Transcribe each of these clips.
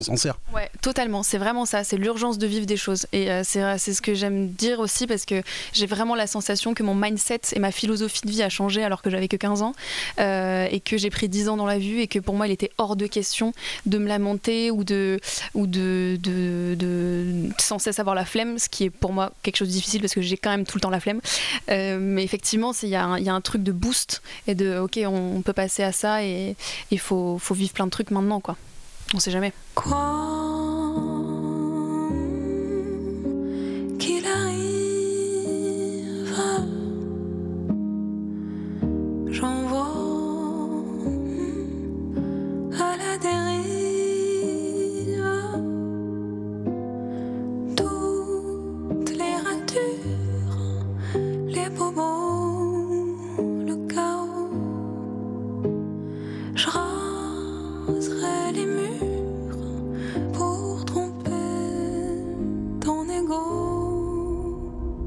s'en sert. Ouais, totalement, c'est vraiment ça, c'est l'urgence de vivre des choses. Et c'est ce que j'aime dire aussi, parce que j'ai vraiment la sensation que mon mindset et ma philosophie de vie a changé alors que j'avais que 15 ans, et que j'ai pris 10 ans dans la vue, et que pour moi il était hors de question de me lamenter ou de sans cesse avoir la flemme, ce qui est pour moi quelque chose de difficile parce que j'ai quand même tout le temps la flemme. Mais effectivement, il y a un truc de boost et de ok, on peut passer à ça, et il faut vivre plein de trucs maintenant, quoi. On sait jamais. Quoi qu'il arrive, j'envoie à la dérive toutes les ratures, les bobos, le chaos. Je raserai les murs pour tromper ton ego.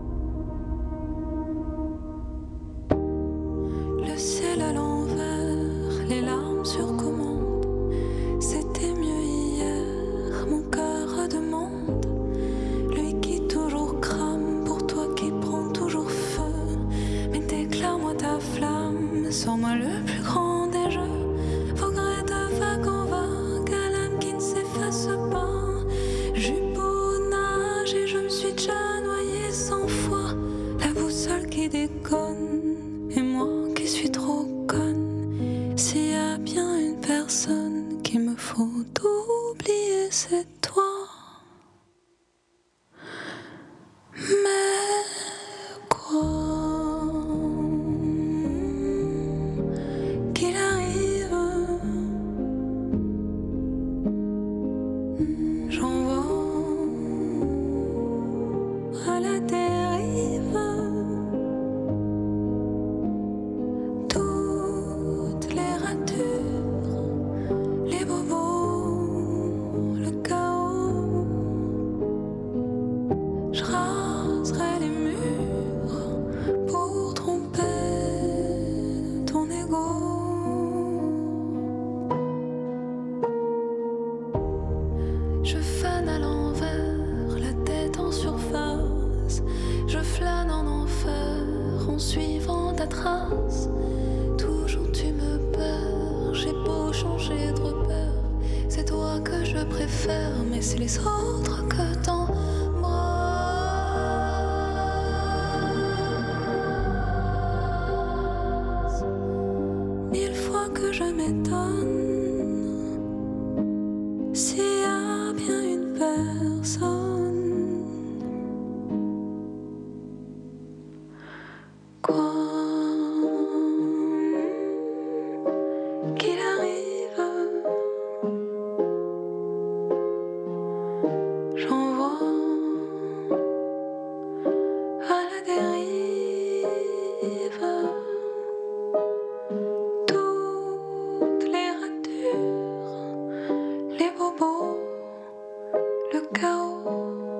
Le ciel à l'envers, les larmes sur commande. C'était mieux hier, mon cœur demande. Lui qui toujours crame, pour toi qui prend toujours feu. Mais déclare-moi ta flamme, sors-moi le plus grand des jeux. Vaguerai de vague en vague, à l'âme qui ne s'efface pas. Jupeau nage et je me suis déjà noyée 100 fois. La boussole qui déconne, et moi qui suis trop conne. S'il y a bien une personne qu'il me faut oublier, c'est toi. Mais quoi qu'il arrive, j'envoie à la dérive toutes les ratures, les bobos, le chaos. Je raserai les murs pour tromper ton ego. Je fane à l'envers, la tête en surface. Je flâne en enfer en suivant ta trace. Toujours tu me perds, j'ai beau changer de repère. C'est toi que je préfère, mais c'est les autres que t'embrasse. 1000 fois que je m'étonne. S'il y a bien une personne, quoi qu'il arrive, j'envoie à la dérive toutes les ratures, les bobos, le chaos.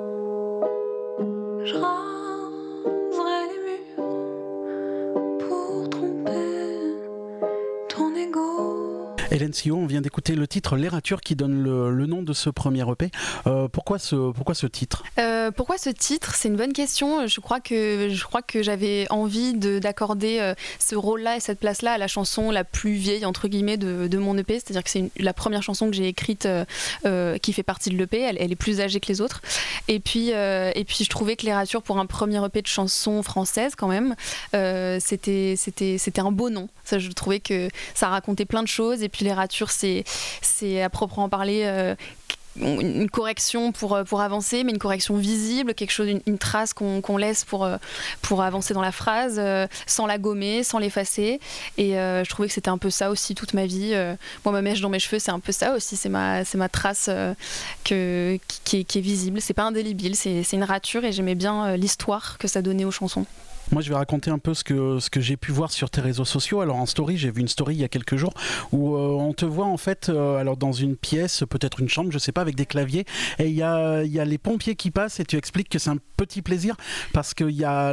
Je raserai les murs pour tromper ton ego. Hélène Sillon, on vient d'écouter le titre Les Ratures qui donne le nom de ce premier EP. Pourquoi ce titre ? Pourquoi ce titre ? C'est une bonne question. Je crois que j'avais envie d'accorder ce rôle-là et cette place-là à la chanson la plus vieille entre guillemets de mon EP. C'est-à-dire que c'est la première chanson que j'ai écrite qui fait partie de l'EP. Elle est plus âgée que les autres. Et puis je trouvais que Les Ratures, pour un premier EP de chansons françaises quand même, c'était un beau nom. Ça, je trouvais que ça racontait plein de choses. Et puis Les Ratures, c'est à proprement parler une correction pour avancer, mais une correction visible, quelque chose, une trace qu'on laisse pour avancer dans la phrase, sans la gommer, sans l'effacer. Et je trouvais que c'était un peu ça aussi toute ma vie. Moi, ma mèche dans mes cheveux, c'est un peu ça aussi. C'est ma trace qui est visible. C'est pas indélébile, c'est une rature, et j'aimais bien l'histoire que ça donnait aux chansons. Moi, je vais raconter un peu ce que j'ai pu voir sur tes réseaux sociaux. Alors, en story, j'ai vu une story il y a quelques jours où on te voit en fait alors dans une pièce, peut-être une chambre, je sais pas, avec des claviers. Et il y a les pompiers qui passent et tu expliques que c'est un petit plaisir parce que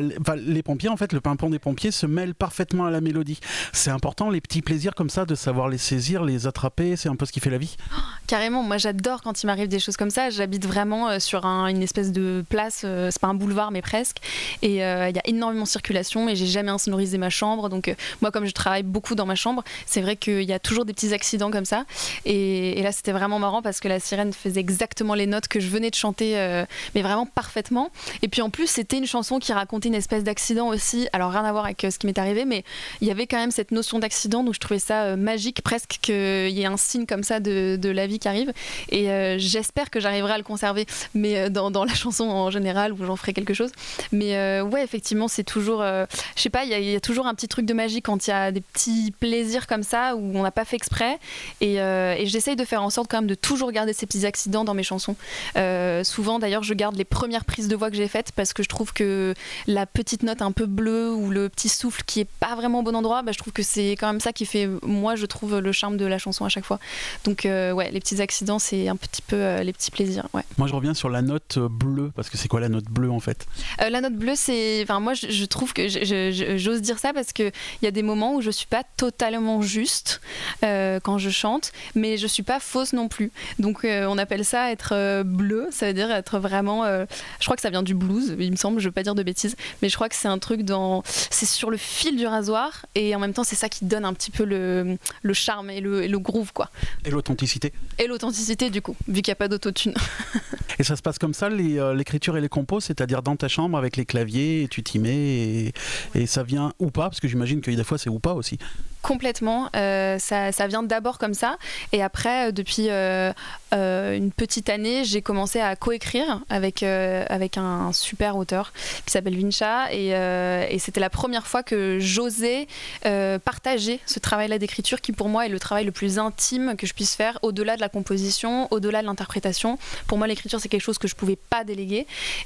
les pompiers, en fait, le pimpon des pompiers se mêle parfaitement à la mélodie. C'est important, les petits plaisirs comme ça, de savoir les saisir, les attraper. C'est un peu ce qui fait la vie. Carrément, moi j'adore quand il m'arrive des choses comme ça. J'habite vraiment sur une espèce de place, c'est pas un boulevard mais presque. Et il y a énormément de circulation et j'ai jamais insonorisé ma chambre. Donc moi, comme je travaille beaucoup dans ma chambre, c'est vrai qu'il y a toujours des petits accidents comme ça. Et là, c'était vraiment marrant parce que la sirène faisait exactement les notes que je venais de chanter, mais vraiment parfaitement. Et puis en plus, c'était une chanson qui racontait une espèce d'accident aussi. Alors rien à voir avec ce qui m'est arrivé, mais il y avait quand même cette notion d'accident. Donc je trouvais ça magique presque qu'il y ait un signe comme ça de la vie qui arrive. Et j'espère que j'arriverai à le conserver, mais dans la chanson en général, où j'en ferai quelque chose. Mais ouais, effectivement, c'est toujours, je sais pas, il y a toujours un petit truc de magie quand il y a des petits plaisirs comme ça où on n'a pas fait exprès. Et j'essaye de faire en sorte quand même de toujours garder ces petits accidents dans mes chansons. Souvent, d'ailleurs, je garde les premières prises de voix que j'ai faites parce que je trouve que la petite note un peu bleue ou le petit souffle qui est pas vraiment au bon endroit, je trouve que c'est quand même ça qui fait, moi, je trouve le charme de la chanson à chaque fois. Donc, ouais, les petits accidents, c'est un petit peu les petits plaisirs. Ouais. Moi, je reviens sur la note bleue parce que c'est quoi la note bleue en fait? La note bleue, c'est, enfin, moi, je trouve que j'ose dire ça parce que il y a des moments où je suis pas totalement juste quand je chante, mais je suis pas fausse non plus. Donc, on appelle ça être bleu. Ça veut dire être vraiment. Je crois que ça vient du blues, il me semble. Je veux pas dire de bêtises, mais je crois que c'est un truc c'est sur le fil du rasoir et en même temps, c'est ça qui donne un petit peu le charme et le groove, quoi. Et l'authenticité. Et l'authenticité, du coup, vu qu'il n'y a pas d'autotune. Et ça se passe comme ça, l'écriture et les compos, c'est-à-dire dans ta chambre avec les claviers, et tu t'y mets et ça vient ou pas, parce que j'imagine que des fois c'est ou pas aussi. Complètement, ça vient d'abord comme ça et après depuis une petite année j'ai commencé à coécrire avec un super auteur qui s'appelle Vincha et c'était la première fois que j'osais partager ce travail-là d'écriture qui pour moi est le travail le plus intime que je puisse faire au-delà de la composition, au-delà de l'interprétation. Pour moi l'écriture c'est quelque chose que je pouvais pas déléguer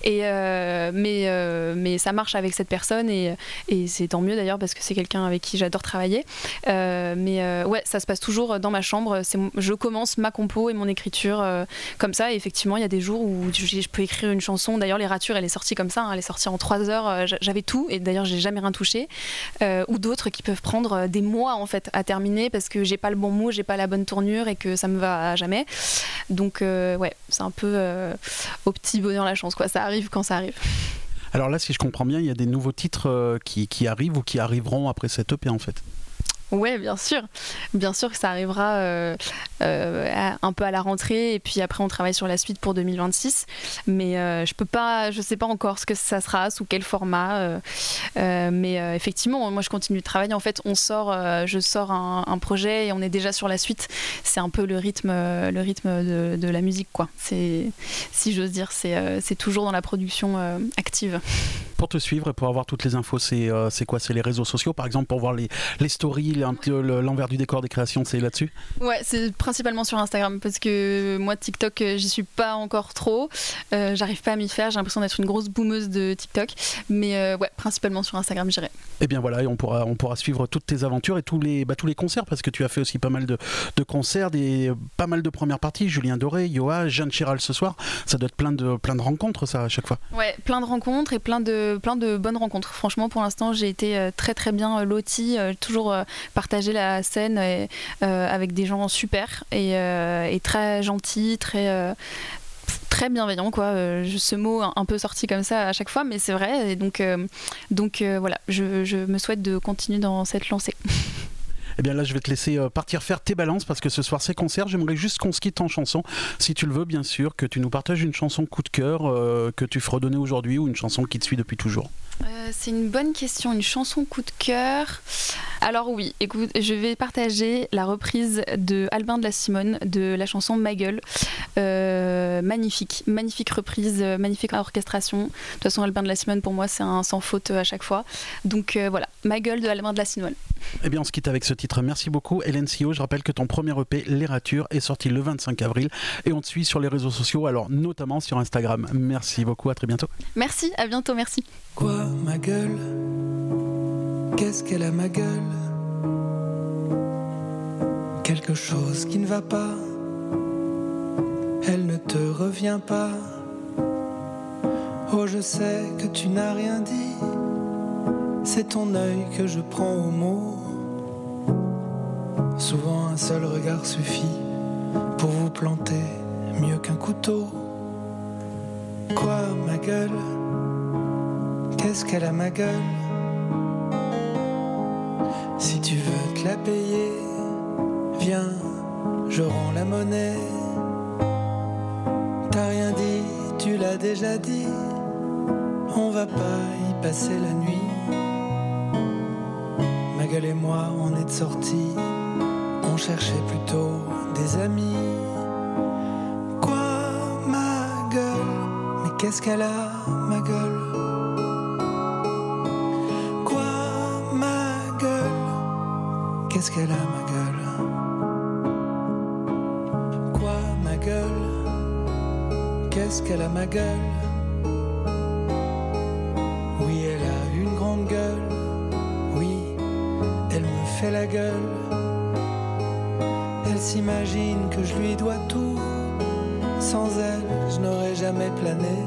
mais ça marche avec cette personne et c'est tant mieux d'ailleurs parce que c'est quelqu'un avec qui j'adore travailler. Ouais, ça se passe toujours dans ma chambre. Je commence ma compo et mon écriture comme ça. Et effectivement, il y a des jours où je peux écrire une chanson. D'ailleurs, Les Ratures, elle est sortie comme ça. Hein, elle est sortie en 3 heures. J'avais tout. Et d'ailleurs, j'ai jamais rien touché. Ou d'autres qui peuvent prendre des mois en fait à terminer parce que j'ai pas le bon mot, j'ai pas la bonne tournure et que ça me va à jamais. Donc ouais, c'est un peu au petit bonheur la chance, quoi. Ça arrive quand ça arrive. Alors là, si je comprends bien, il y a des nouveaux titres qui arrivent ou qui arriveront après cette EP en fait. Ouais, bien sûr que ça arrivera un peu à la rentrée et puis après on travaille sur la suite pour 2026 mais je sais pas encore ce que ça sera, sous quel format mais effectivement moi je continue de travailler en fait, je sors un projet et on est déjà sur la suite, c'est un peu le rythme de la musique quoi, si j'ose dire, c'est toujours dans la production active. Pour te suivre et pour avoir toutes les infos, c'est quoi? C'est les réseaux sociaux par exemple, pour voir les stories, l'envers du décor des créations, c'est là-dessus? Ouais, c'est principalement sur Instagram parce que moi TikTok j'y suis pas encore trop, j'arrive pas à m'y faire, j'ai l'impression d'être une grosse boomeuse de TikTok, mais ouais, principalement sur Instagram j'irai. Et bien voilà, et on pourra suivre toutes tes aventures et tous les concerts parce que tu as fait aussi pas mal de concerts, pas mal de premières parties, Julien Doré, Yoa, Jeanne Chéral ce soir, ça doit être plein de rencontres ça à chaque fois. Ouais, plein de rencontres et plein de bonnes rencontres. Franchement pour l'instant j'ai été très très bien lotie, toujours partager la scène avec des gens super et très gentils, très bienveillant quoi, ce mot un peu sorti comme ça à chaque fois mais c'est vrai et donc voilà, je me souhaite de continuer dans cette lancée. Eh bien là je vais te laisser partir faire tes balances parce que ce soir c'est concert. J'aimerais juste qu'on se quitte en chanson, si tu le veux bien sûr, que tu nous partages une chanson coup de cœur que tu fredonnais aujourd'hui ou une chanson qui te suit depuis toujours. C'est une bonne question, une chanson coup de cœur. Alors oui, écoute, je vais partager la reprise de Albin de la Simone de la chanson Ma Gueule. Magnifique reprise, magnifique orchestration. De toute façon, Albin de la Simone pour moi c'est un sans faute à chaque fois. Donc voilà, Ma Gueule de Albin de la Simone. Eh bien on se quitte avec ce titre. Merci beaucoup Hélène Sio. Je rappelle que ton premier EP Les Ratures est sorti le 25 avril et on te suit sur les réseaux sociaux, alors notamment sur Instagram. Merci beaucoup, à très bientôt. Merci, à bientôt, merci. Quoi ma gueule? Qu'est-ce qu'elle a ma gueule? Quelque chose qui ne va pas. Elle ne te revient pas. Oh, je sais que tu n'as rien dit. C'est ton œil que je prends au mot. Souvent un seul regard suffit pour vous planter mieux qu'un couteau. Quoi, ma gueule? Qu'est-ce qu'elle a ma gueule? Si tu veux te la payer, viens, je rends la monnaie. T'as rien dit, tu l'as déjà dit. On va pas y passer la nuit. Ma gueule et moi, on est de sortie. On cherchait plutôt des amis. Quoi, ma gueule? Mais qu'est-ce qu'elle a, ma gueule? Quoi, ma gueule? Qu'est-ce qu'elle a, ma gueule? Quoi, ma gueule? Qu'est-ce qu'elle a, ma gueule? Oui, elle a une grande gueule. Oui, elle me fait la gueule. Elle s'imagine que je lui dois tout. Sans elle, je n'aurais jamais plané.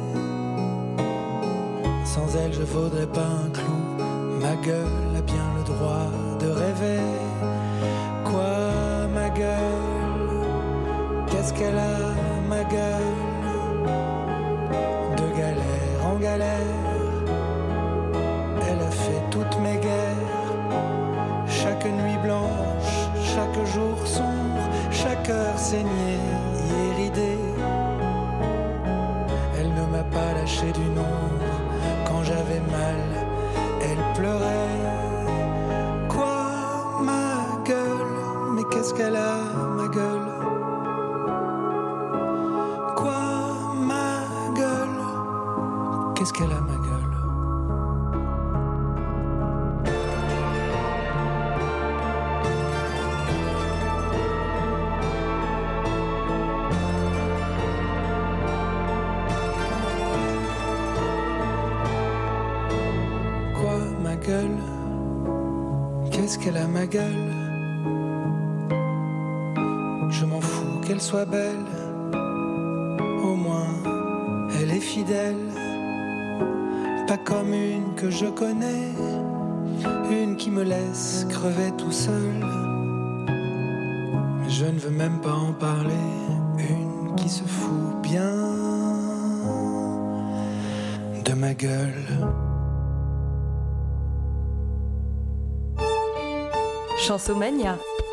Sans elle, je vaudrais pas un clou. Ma gueule a bien le droit de rêver. Quoi, ma gueule? Qu'est-ce qu'elle a, ma gueule? De galère en galère, elle a fait toutes mes guerres. Chaque nuit blanche, chaque jour sombre, chaque heure saignée, iridée. Elle ne m'a pas lâché du nombre. Quand j'avais mal, elle pleurait. Quoi, ma gueule? Mais qu'est-ce qu'elle a, ma gueule? Quoi, ma gueule? Qu'est-ce qu'elle a, ma gueule? Qu'est-ce qu'elle a, ma gueule? Je m'en fous qu'elle soit belle. Au moins, elle est fidèle. Pas comme une que je connais. Une qui me laisse crever tout seul. Mais je ne veux même pas en parler. Une qui se fout bien de ma gueule. Chansomania.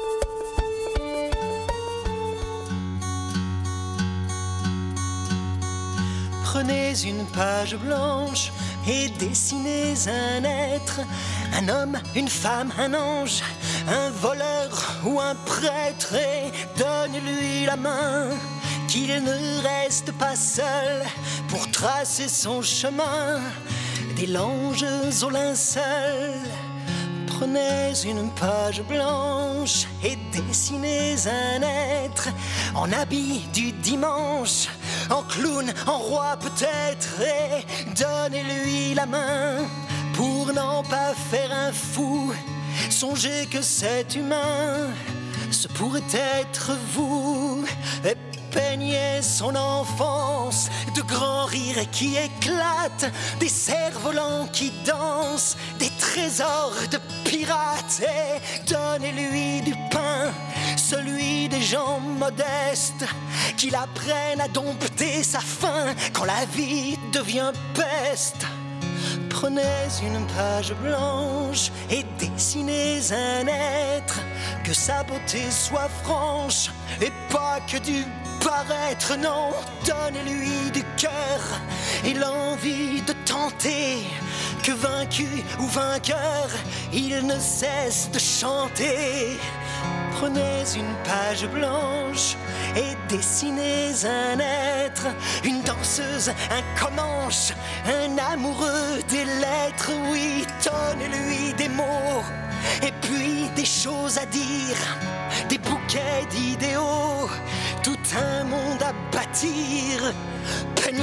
Prenez une page blanche et dessinez un être, un homme, une femme, un ange, un voleur ou un prêtre, et donnez-lui la main, qu'il ne reste pas seul pour tracer son chemin, des langes au linceul. Prenez une page blanche et dessinez un être en habit du dimanche, en clown, en roi peut-être, et donnez-lui la main pour n'en pas faire un fou. Songez que cet humain, ce pourrait être vous, et peignez son enfance de grands rires qui éclatent, des cerfs-volants qui dansent, des trésors de pirates, et donnez-lui du pain, celui des gens modestes, qu'il apprenne à dompter sa faim quand la vie devient peste. Prenez une page blanche et dessinez un être, que sa beauté soit franche et pas que du paraître, non, donnez-lui du cœur et l'envie de tenter, que vaincu ou vainqueur, il ne cesse de chanter. Prenez une page blanche et dessinez un être, une danseuse, un comanche, un amoureux des lettres, oui, donnez-lui des mots et puis des choses à dire, des d'idéaux, tout un monde à bâtir. Peignez la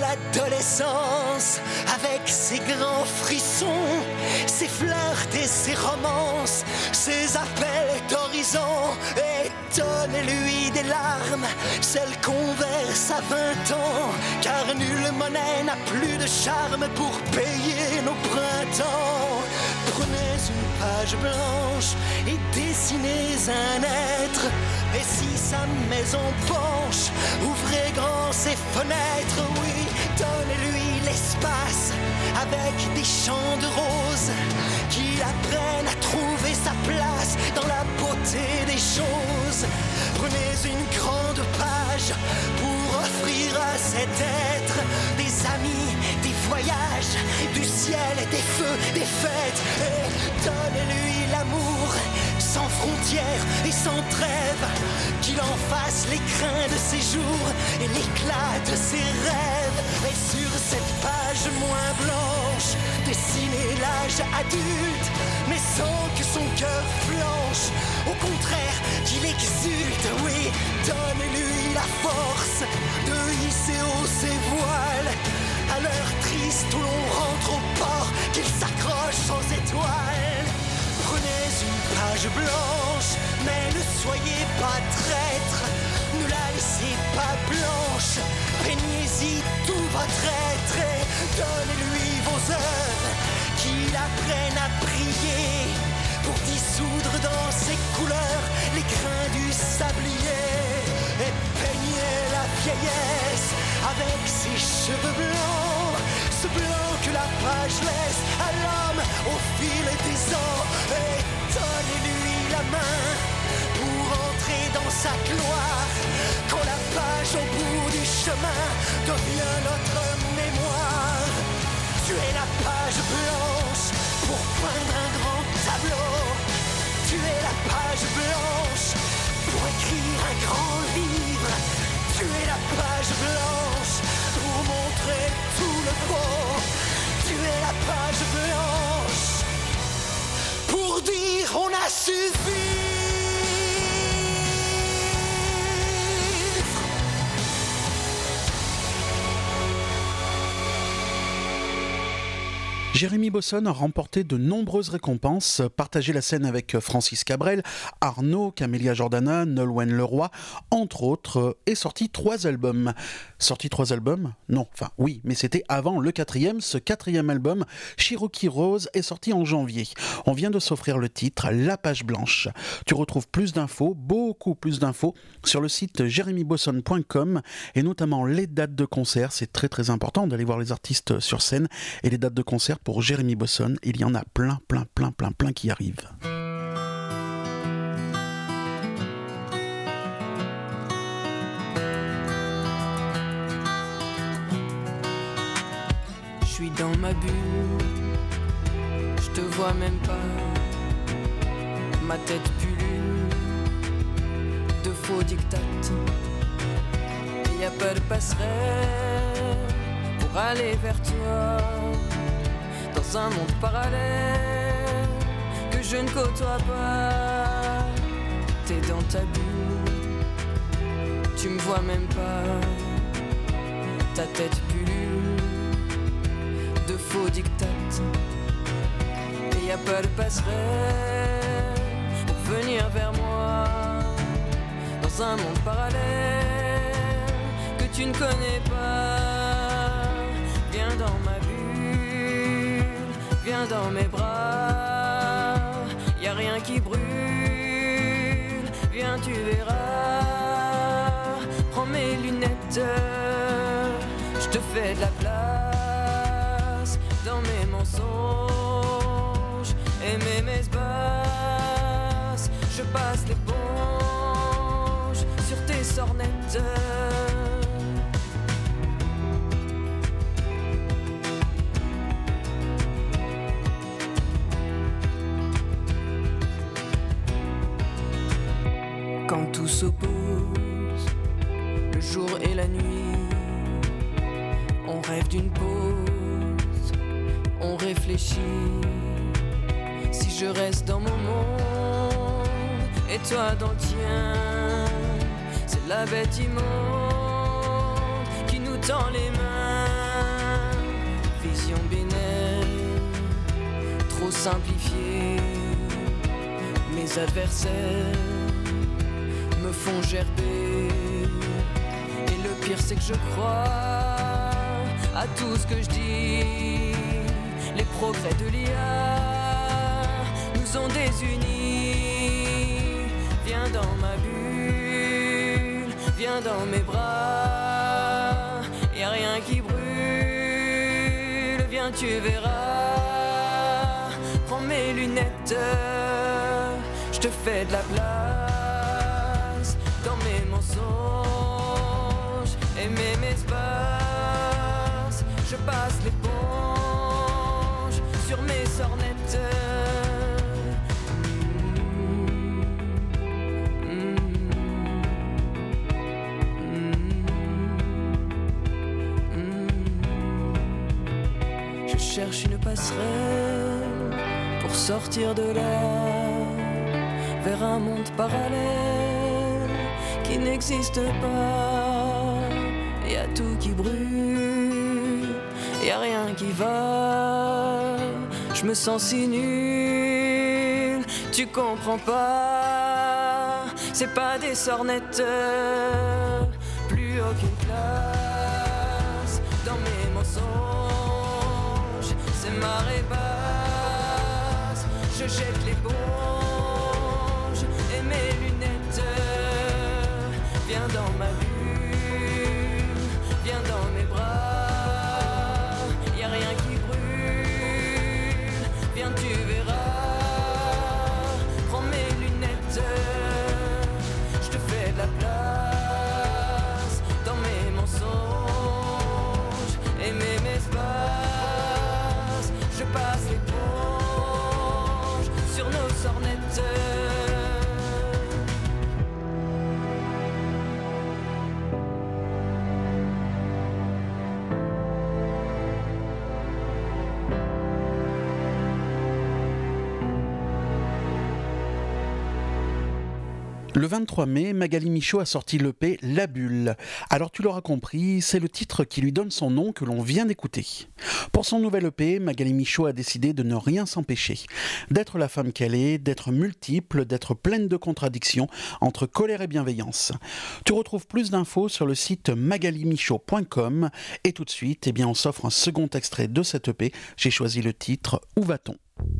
l'adolescence, avec ses grands frissons, ses flirts et ses romances, ses appels d'horizon. Et donnez-lui des larmes, celles qu'on verse à 20 ans, car nulle monnaie n'a plus de charme pour payer nos printemps. Prenez une page blanche et dessinez un être. Et si sa maison penche, ouvrez grand ses fenêtres. Oui, donnez-lui l'espace avec des champs de roses qui l'apprennent à trouver sa place dans la beauté des choses. Prenez une grande page pour offrir à cet être des amis, des voyages, du ciel, des feux, des fêtes. Et donnez-lui l'amour sans frontières et sans trêve, qu'il en fasse l'écrin de ses jours et l'éclat de ses rêves. Et sur cette page moins blanche, dessinez l'âge adulte, mais sans que son cœur flanche, au contraire qu'il exulte. Oui, donnez-lui la force de hisser haut ses voiles, à l'heure triste où l'on rentre au port, qu'il s'accroche aux étoiles. Prenez une page blanche, mais ne soyez pas traître, ne la laissez pas blanche, peignez-y tout votre être et donnez-lui vos œuvres, qu'il apprenne à prier pour dissoudre dans ses couleurs les grains du sablier. Et peignez la vieillesse avec ses cheveux blancs, ce blanc que la page laisse à l'homme au fil des ans. Et donnez-lui la main pour entrer dans sa gloire, quand la page au bout du chemin devient notre mémoire. Tu es la page blanche pour peindre un grand tableau, tu es la page blanche pour écrire un grand livre, tu es la page blanche pour montrer tout le beau, tu es la page blanche pour dire on a suffi. Jérémy Bosson a remporté de nombreuses récompenses, partagé la scène avec Francis Cabrel, Arnaud, Camélia Jordana, Nolwenn Leroy, entre autres, et sorti 3 albums. Sorti 3 albums ? Non, enfin oui, mais c'était avant le 4e. Ce 4e album, Cherokee Rose, est sorti en janvier. On vient de s'offrir le titre La Page Blanche. Tu retrouves plus d'infos, beaucoup plus d'infos, sur le site jeremybosson.com, et notamment les dates de concert. C'est très très important d'aller voir les artistes sur scène, et les dates de concert pour Jérémy Bosson, il y en a plein qui arrivent. Je suis dans ma bulle, je te vois même pas, ma tête pullule de faux dictates. Y a pas de passerelle pour aller vers toi, dans un monde parallèle que je ne côtoie pas. T'es dans ta bulle, tu me vois même pas, ta tête pullule de faux dictates. Et y a pas de passerelle pour venir vers moi, dans un monde parallèle que tu ne connais pas. Viens dans ma bulle, viens dans mes bras, y a rien qui brûle, viens tu verras. Prends mes lunettes, je te fais de la place dans mes mensonges et mes messes basses. Je passe l'éponge sur tes sornettes. Quand tout s'oppose, le jour et la nuit, on rêve d'une pause, on réfléchit. Si je reste dans mon monde et toi dans le tien, c'est la bête immonde qui nous tend les mains. simplifier. Mes adversaires me font gerber. Et le pire c'est que je crois à tout ce que je dis. Les progrès de l'IA nous ont désunis. Viens dans ma bulle, viens dans mes bras. Y'a rien qui brûle, viens tu verras. Prends mes lunettes, je te fais de la place. Dans mes mensonges et mes espaces, je passe l'éponge sur mes sornettes. Je cherche une passerelle pour sortir de là, vers un monde parallèle qui n'existe pas. Y a tout qui brûle, y a rien qui va. Je me sens si nul, tu comprends pas. C'est pas des sornettes, plus aucune classe dans mes mensonges. C'est marée basse, je jette l'éponge et mes lunettes. Viens dans ma bulle, viens dans mes bras. Y'a rien qui brûle, viens tu verras. Prends mes lunettes, je te fais de la place dans mes mensonges et mes espaces. Je passe l'éponge sur nos sornettes. Le 23 mai, Magali Michaud a sorti l'EP La Bulle. Alors tu l'auras compris, c'est le titre qui lui donne son nom que l'on vient d'écouter. Pour son nouvel EP, Magali Michaud a décidé de ne rien s'empêcher. D'être la femme qu'elle est, d'être multiple, d'être pleine de contradictions entre colère et bienveillance. Tu retrouves plus d'infos sur le site magalimichaud.com et tout de suite, on s'offre un second extrait de cet EP. J'ai choisi le titre Où va-t-on ?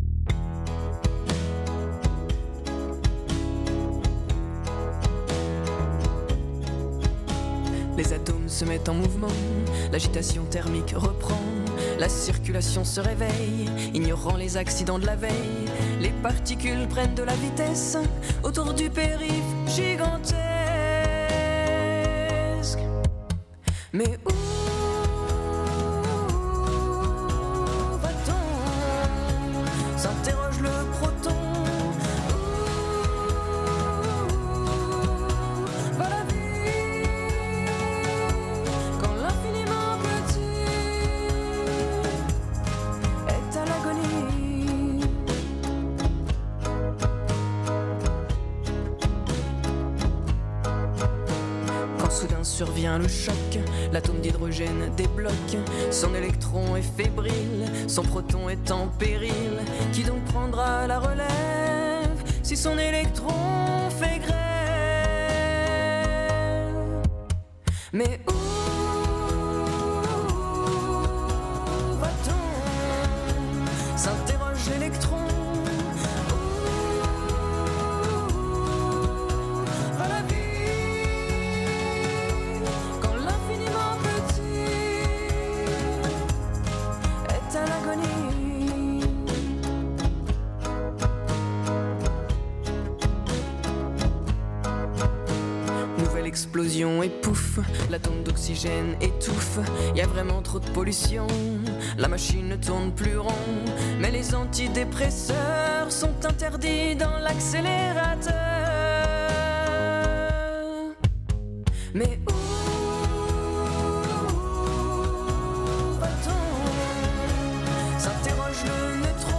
Les atomes se mettent en mouvement, l'agitation thermique reprend, la circulation se réveille, ignorant les accidents de la veille. Les particules prennent de la vitesse autour du périph' gigantesque. Mais où va-t-on ? S'interroge le proton. Survient le choc, l'atome d'hydrogène débloque. Son électron est fébrile, son proton est en péril. Qui donc prendra la relève si son électron fait grève? Mais où va-t-on? S'interroge l'électron. Explosion et pouf, l'atome d'oxygène étouffe. Y a vraiment trop de pollution, la machine ne tourne plus rond. Mais les antidépresseurs sont interdits dans l'accélérateur. Mais où va-t-on? S'interroge le neutron.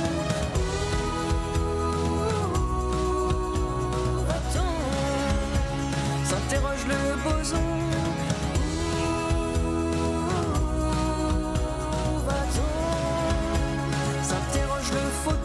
S'interroge le boson. Où va-t-on? S'interroge le photon.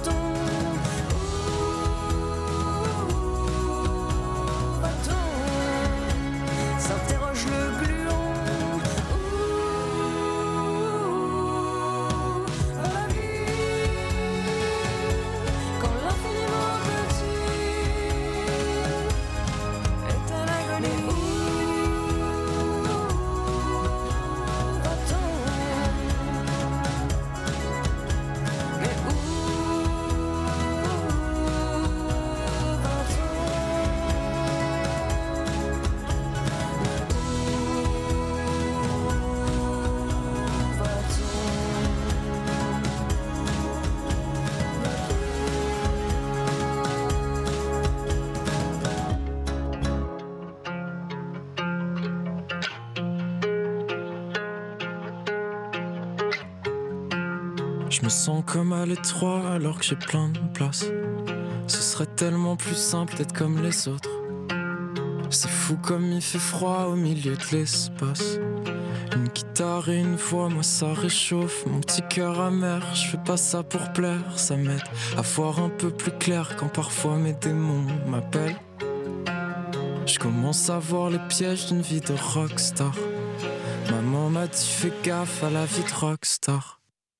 Je me sens comme à l'étroit alors que j'ai plein de place. Ce serait tellement plus simple d'être comme les autres. C'est fou comme il fait froid au milieu de l'espace. Une guitare et une voix, moi ça réchauffe mon petit cœur amer. Je fais pas ça pour plaire, ça m'aide à voir un peu plus clair quand parfois mes démons m'appellent. Je commence à voir les pièges d'une vie de rockstar. Maman m'a dit fais gaffe à la vie de rockstar.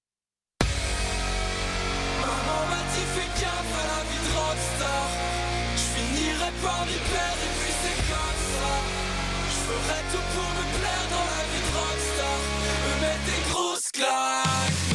Maman m'a dit fais gaffe à la vie de rockstar. Je finirai par m'y perdre et puis c'est comme ça. Je ferai tout pour me plaire dans la vie de rockstar. Me mettre des grosses claques.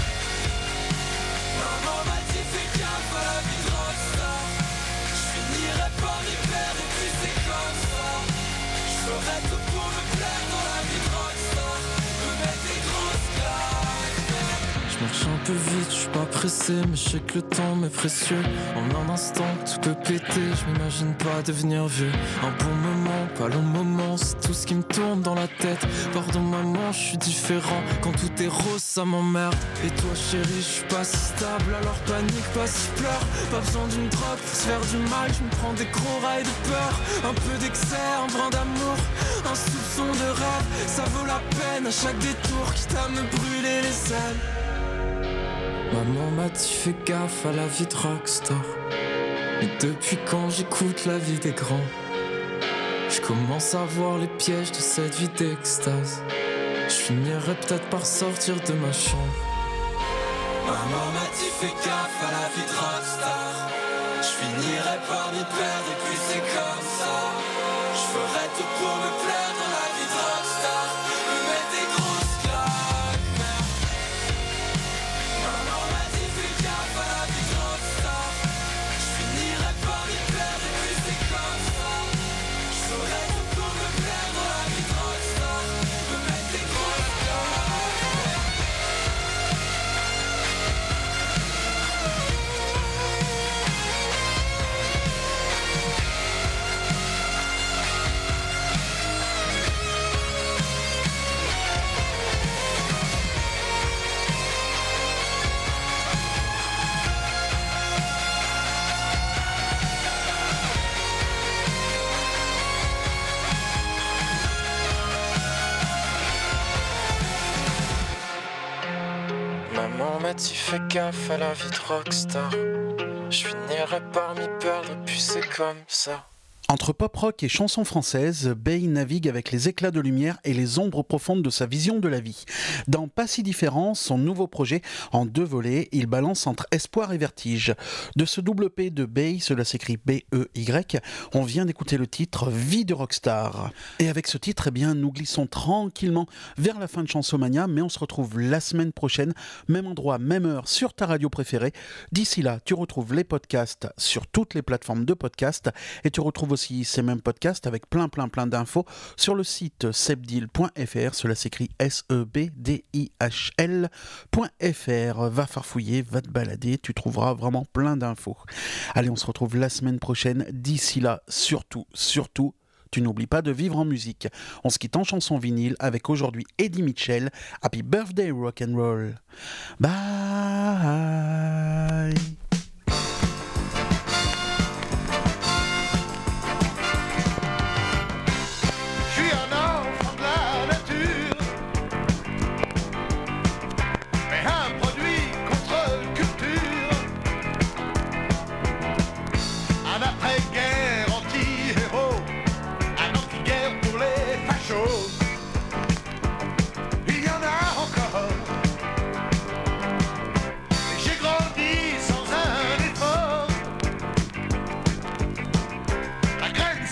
Maman m'a dit fais gaffe à la vie de rockstar. Je finirai par m'y perdre et puis c'est comme ça. Je ferai tout pour me plaire dans la vie de rockstar. Me mettre des grosses claques. Je marche un peu vite, je suis pas pressé, mais je sais que le temps m'est précieux. En un instant, tout peut péter, je m'imagine pas devenir vieux. Un bon moment, pas long moment, c'est tout ce qui me tourne dans la tête. Pardon maman, je suis différent, quand tout est rose, ça m'emmerde. Et toi chérie, je suis pas si stable, alors panique, pas si pleure. Pas besoin d'une drogue pour se faire du mal, je me prends des gros rails de peur. Un peu d'excès, un brin d'amour, un soupçon de rêve. Ça vaut la peine à chaque détour, quitte à me brûler les ailes. Maman m'a dit fais gaffe à la vie de rockstar. Et depuis quand j'écoute la vie des grands, je commence à voir les pièges de cette vie d'extase. Je finirai peut-être par sortir de ma chambre. Maman m'a dit fais gaffe à la vie de rockstar. Je finirai par m'y perdre et puis c'est comme ça. Je ferai tout pour me plaire dans la vie de rockstar. Me mettre des grosses claques. Maman m'a dit fais gaffe à la vie de rockstar. Je finirai par m'y perdre et puis c'est comme ça. Je ferai tout pour me plaire dans la vie de rockstar. Me mettre des grosses claques. Maman m'a dit fais gaffe à la vie de rockstar. Je finirai par m'y perdre puis c'est comme ça. Entre pop rock et chansons françaises, Bey navigue avec les éclats de lumière et les ombres profondes de sa vision de la vie. Dans Pas si différent, son nouveau projet, en 2 volets, il balance entre espoir et vertige. De ce double P de Bey, cela s'écrit B-E-Y, on vient d'écouter le titre Vie de rockstar. Et avec ce titre, eh bien, nous glissons tranquillement vers la fin de Chansomania, mais on se retrouve la semaine prochaine, même endroit, même heure, sur ta radio préférée. D'ici là, tu retrouves les podcasts sur toutes les plateformes de podcasts et tu retrouves aussi ces mêmes podcasts avec plein d'infos sur le site sebdil.fr, cela s'écrit SEBDIHL.fr. Va farfouiller, va te balader, tu trouveras vraiment plein d'infos. Allez, on se retrouve la semaine prochaine. D'ici là, surtout, tu n'oublies pas de vivre en musique. On se quitte en chanson vinyle avec aujourd'hui Eddie Mitchell. Happy birthday rock'n'roll. Bye.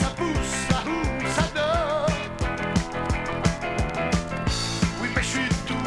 Je suis tout